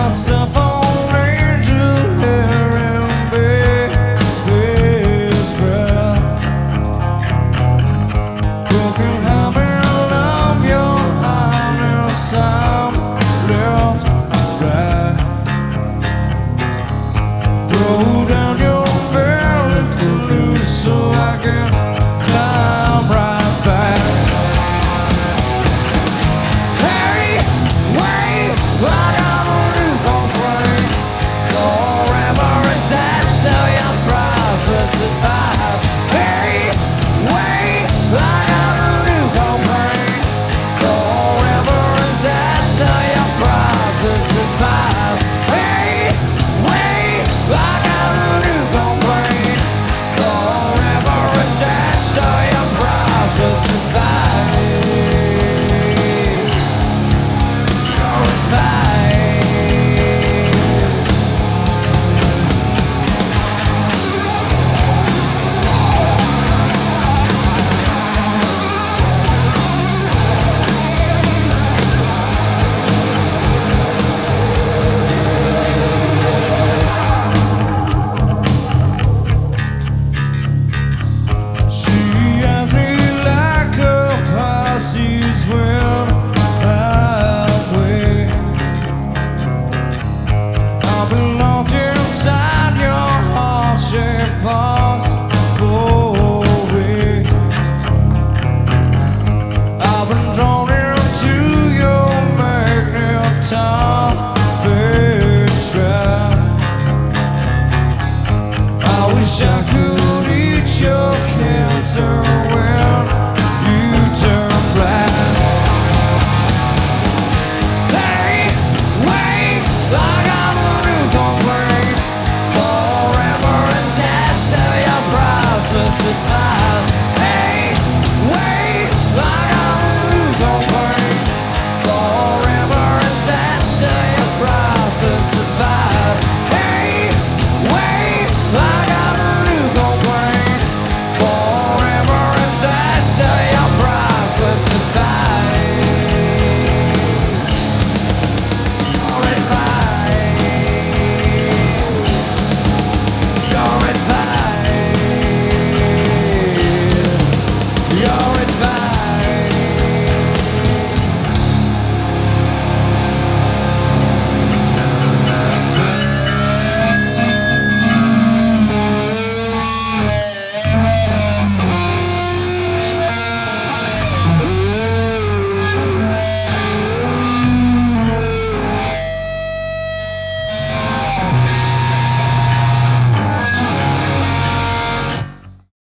myself on angel hair and baby's breath. Broken habit of your highness, I'm left right. Throw down your belly loose so I can climb right back. Hey, wait, I got a new complaint. Forever and dead till your process survive. Hey, wait, I got a new complaint. Forever and dead till your process survive. Hey, wait, I got a new complaint. Forever and dead till your process survive. She has me like a Pisces when I wait. I've been locked inside your heart-shaped box for a week. I've been drawn into your magnetism.